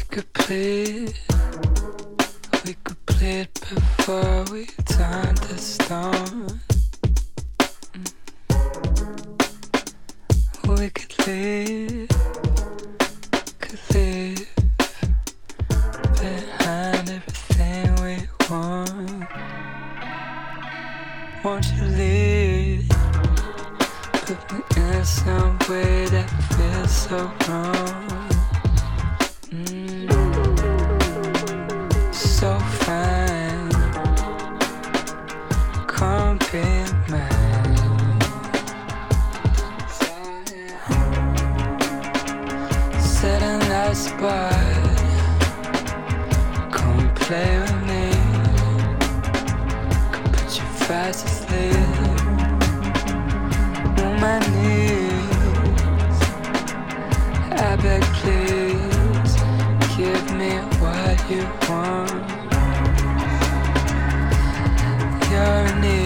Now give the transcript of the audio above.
could play it. We could play it before we turned to stone. We could live behind everything we want. Won't you live? Put me in some way that feels so wrong. So fine, come be mine. Set a nice spot, come play with me. Come put your fast asleep on my knees. I beg please, give me what you want. You're in need.